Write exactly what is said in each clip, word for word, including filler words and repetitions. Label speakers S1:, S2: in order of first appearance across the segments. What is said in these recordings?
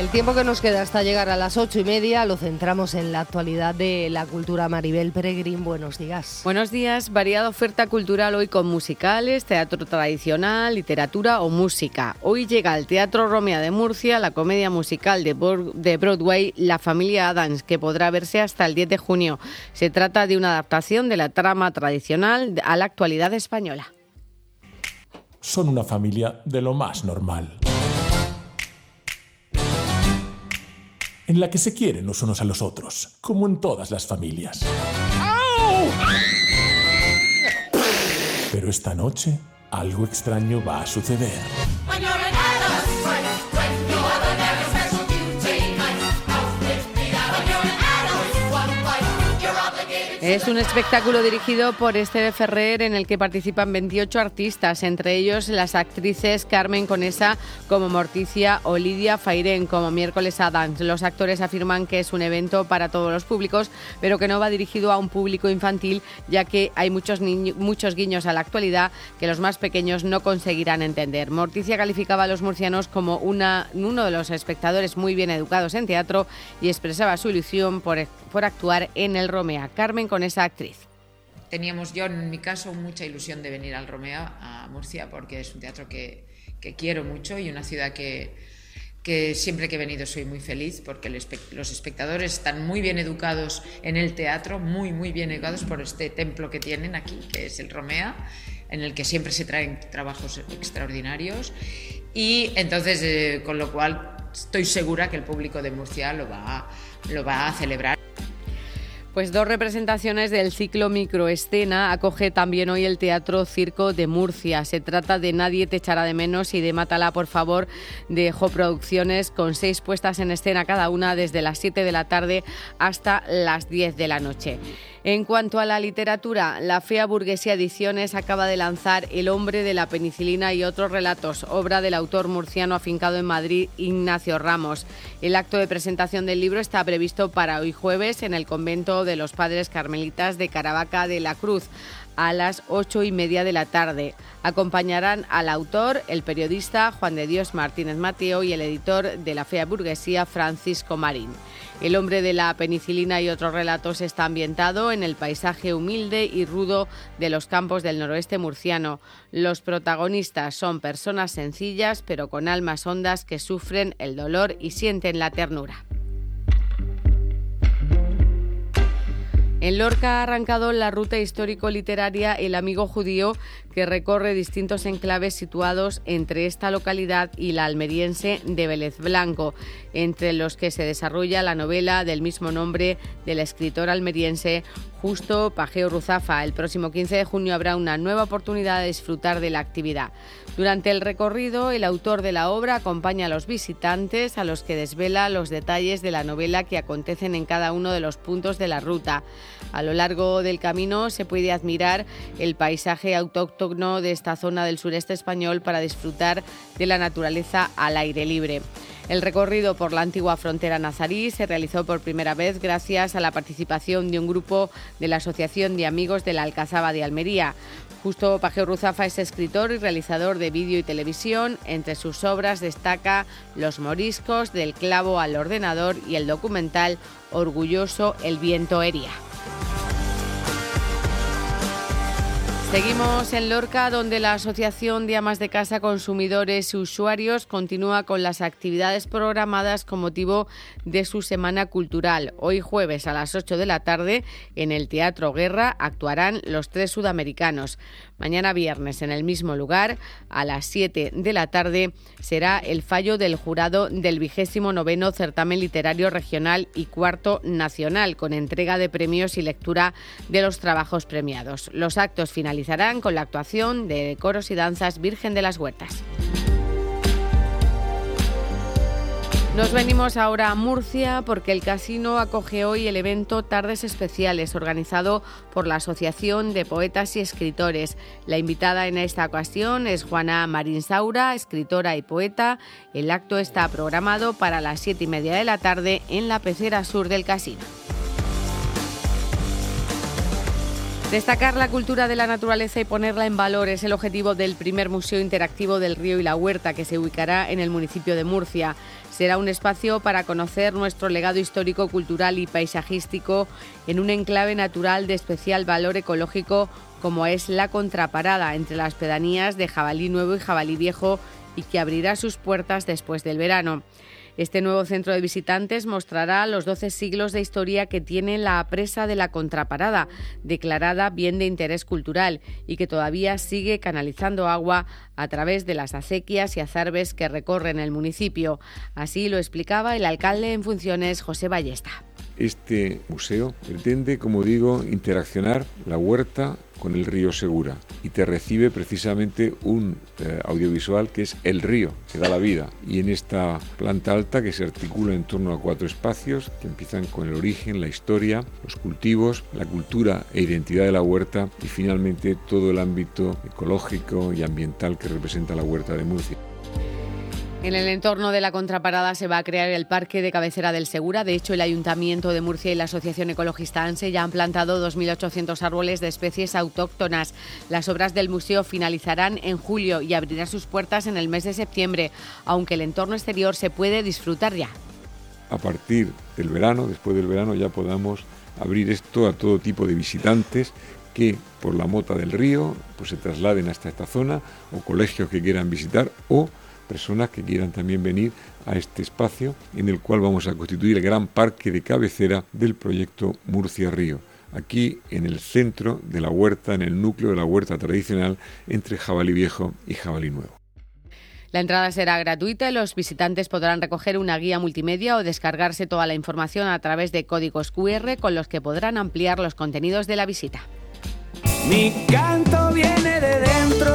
S1: el tiempo que nos queda hasta llegar a las ocho y media lo centramos en la actualidad de la cultura. Maribel Peregrín, buenos días.
S2: Buenos días. Variada oferta cultural hoy con musicales, teatro tradicional, literatura o música. Hoy llega al Teatro Romea de Murcia la comedia musical de Broadway La familia Addams, que podrá verse hasta el diez de junio. Se trata de una adaptación de la trama tradicional a la actualidad española.
S3: Son una familia de lo más normal, en la que se quieren los unos a los otros, como en todas las familias. ¡Au! Pero esta noche, algo extraño va a suceder.
S2: Es un espectáculo dirigido por Esteve Ferrer en el que participan veintiocho artistas, entre ellos las actrices Carmen Conesa como Morticia o Lidia Fairén como Miércoles Addams. Los actores afirman que es un evento para todos los públicos, pero que no va dirigido a un público infantil, ya que hay muchos, niños, muchos guiños a la actualidad que los más pequeños no conseguirán entender. Morticia calificaba a los murcianos como una, uno de los espectadores muy bien educados en teatro y expresaba su ilusión por, por actuar en el Romea. Carmen con esa actriz.
S4: Teníamos yo, en mi caso, mucha ilusión de venir al Romea, a Murcia, porque es un teatro que, que quiero mucho y una ciudad que, que siempre que he venido soy muy feliz, porque los espectadores están muy bien educados en el teatro, muy, muy bien educados por este templo que tienen aquí, que es el Romea, en el que siempre se traen trabajos extraordinarios. Y entonces, eh, con lo cual, estoy segura que el público de Murcia lo va, lo va a celebrar.
S2: Pues dos representaciones del ciclo Microescena acoge también hoy el Teatro Circo de Murcia. Se trata de Nadie te echará de menos y de Mátala, por favor, de Jo Producciones, con seis puestas en escena cada una desde las siete de la tarde hasta las diez de la noche. En cuanto a la literatura, la Fea Burguesía Ediciones acaba de lanzar El hombre de la penicilina y otros relatos, obra del autor murciano afincado en Madrid, Ignacio Ramos. El acto de presentación del libro está previsto para hoy jueves en el convento de los Padres Carmelitas de Caravaca de la Cruz, a las ocho y media de la tarde. Acompañarán al autor, el periodista Juan de Dios Martínez Mateo y el editor de La Fea Burguesía, Francisco Marín. El hombre de la penicilina y otros relatos está ambientado en el paisaje humilde y rudo de los campos del noroeste murciano. Los protagonistas son personas sencillas, pero con almas hondas que sufren el dolor y sienten la ternura. En Lorca ha arrancado la ruta histórico-literaria El Amigo Judío, que recorre distintos enclaves situados entre esta localidad y la almeriense de Vélez Blanco, entre los que se desarrolla la novela del mismo nombre del escritor almeriense Justo Pageo Ruzafa. El próximo quince de junio habrá una nueva oportunidad de disfrutar de la actividad. Durante el recorrido, el autor de la obra acompaña a los visitantes, a los que desvela los detalles de la novela que acontecen en cada uno de los puntos de la ruta. A lo largo del camino se puede admirar el paisaje autóctono de esta zona del sureste español para disfrutar de la naturaleza al aire libre. El recorrido por la antigua frontera nazarí se realizó por primera vez gracias a la participación de un grupo de la Asociación de Amigos de la Alcazaba de Almería. Justo Pageo Ruzafa es escritor y realizador de vídeo y televisión. Entre sus obras destaca Los moriscos, Del clavo al ordenador y el documental Orgulloso, el viento hería. Seguimos en Lorca, donde la Asociación de Amas de Casa, Consumidores y Usuarios continúa con las actividades programadas con motivo de su Semana Cultural. Hoy jueves a las ocho de la tarde en el Teatro Guerra actuarán Los Tres Sudamericanos. Mañana viernes en el mismo lugar a las siete de la tarde será el fallo del jurado del vigésimo noveno Certamen Literario Regional y cuarto Nacional, con entrega de premios y lectura de los trabajos premiados. Los actos finalizarán con la actuación de coros y danzas Virgen de las Huertas. Nos venimos ahora a Murcia porque el casino acoge hoy el evento Tardes Especiales, organizado por la Asociación de Poetas y Escritores. La invitada en esta ocasión es Juana Marín Saura, escritora y poeta. El acto está programado para las siete y media de la tarde en la pecera sur del casino. Destacar la cultura de la naturaleza y ponerla en valor es el objetivo del primer Museo Interactivo del Río y la Huerta, que se ubicará en el municipio de Murcia. Será un espacio para conocer nuestro legado histórico, cultural y paisajístico en un enclave natural de especial valor ecológico como es la Contraparada, entre las pedanías de Jabalí Nuevo y Jabalí Viejo, y que abrirá sus puertas después del verano. Este nuevo centro de visitantes mostrará los doce siglos de historia que tiene la presa de la Contraparada, declarada bien de interés cultural y que todavía sigue canalizando agua a través de las acequias y azarbes que recorren el municipio. Así lo explicaba el alcalde en funciones, José Ballesta.
S5: Este museo pretende, como digo, interaccionar la huerta con el río Segura y te recibe precisamente un eh, audiovisual que es el río, que da la vida. Y en esta planta alta, que se articula en torno a cuatro espacios que empiezan con el origen, la historia, los cultivos, la cultura e identidad de la huerta y finalmente todo el ámbito ecológico y ambiental que representa la huerta de Murcia.
S2: En el entorno de la Contraparada se va a crear el Parque de Cabecera del Segura. De hecho, el Ayuntamiento de Murcia y la Asociación Ecologista ANSE ya han plantado dos mil ochocientos árboles de especies autóctonas. Las obras del museo finalizarán en julio y abrirá sus puertas en el mes de septiembre, aunque el entorno exterior se puede disfrutar ya.
S5: A partir del verano, después del verano, ya podamos abrir esto a todo tipo de visitantes que por la mota del río pues se trasladen hasta esta zona, o colegios que quieran visitar, o personas que quieran también venir a este espacio en el cual vamos a constituir el gran parque de cabecera del proyecto Murcia Río, aquí en el centro de la huerta, en el núcleo de la huerta tradicional entre Jabalí Viejo y Jabalí Nuevo.
S2: La entrada será gratuita y los visitantes podrán recoger una guía multimedia o descargarse toda la información a través de códigos cu erre con los que podrán ampliar los contenidos de la visita.
S6: Mi canto viene de dentro.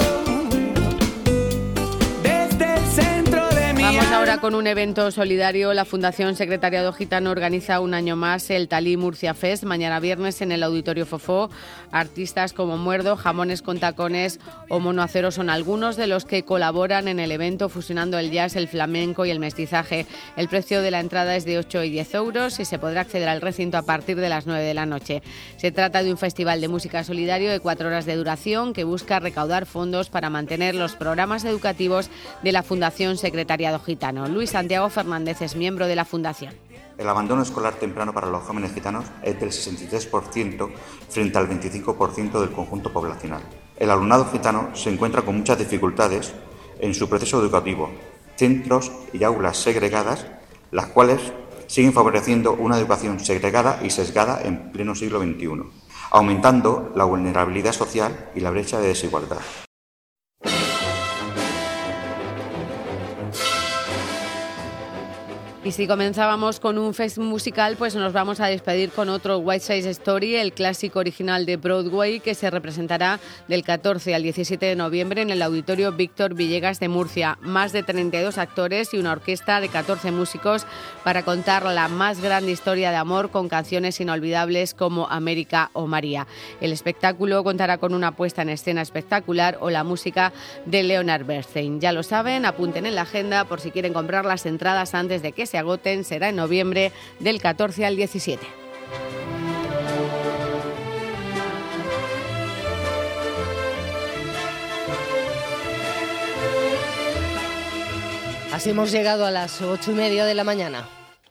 S2: Vamos ahora con un evento solidario. La Fundación Secretariado Gitano organiza un año más el Talí Murcia Fest, mañana viernes en el Auditorio Fofó. Artistas como Muerdo, Jamones con Tacones o Mono Acero son algunos de los que colaboran en el evento, fusionando el jazz, el flamenco y el mestizaje. El precio de la entrada es de ocho y diez euros y se podrá acceder al recinto a partir de las nueve de la noche. Se trata de un festival de música solidario de cuatro horas de duración que busca recaudar fondos para mantener los programas educativos de la Fundación Secretariado Gitano. Luis Santiago Fernández es miembro de la Fundación.
S7: El abandono escolar temprano para los jóvenes gitanos es del sesenta y tres por ciento frente al veinticinco por ciento del conjunto poblacional. El alumnado gitano se encuentra con muchas dificultades en su proceso educativo, centros y aulas segregadas, las cuales siguen favoreciendo una educación segregada y sesgada en pleno siglo veintiuno, aumentando la vulnerabilidad social y la brecha de desigualdad.
S2: Y si comenzábamos con un fest musical, pues nos vamos a despedir con otro West Side Story, el clásico original de Broadway, que se representará del catorce al diecisiete de noviembre en el Auditorio Víctor Villegas de Murcia. Más de treinta y dos actores y una orquesta de catorce músicos para contar la más grande historia de amor con canciones inolvidables como América o María. El espectáculo contará con una puesta en escena espectacular o la música de Leonard Bernstein. Ya lo saben, apunten en la agenda por si quieren comprar las entradas antes de que se se agoten. Será en noviembre del catorce al diecisiete.
S1: Así hemos llegado a las ocho y media de la mañana.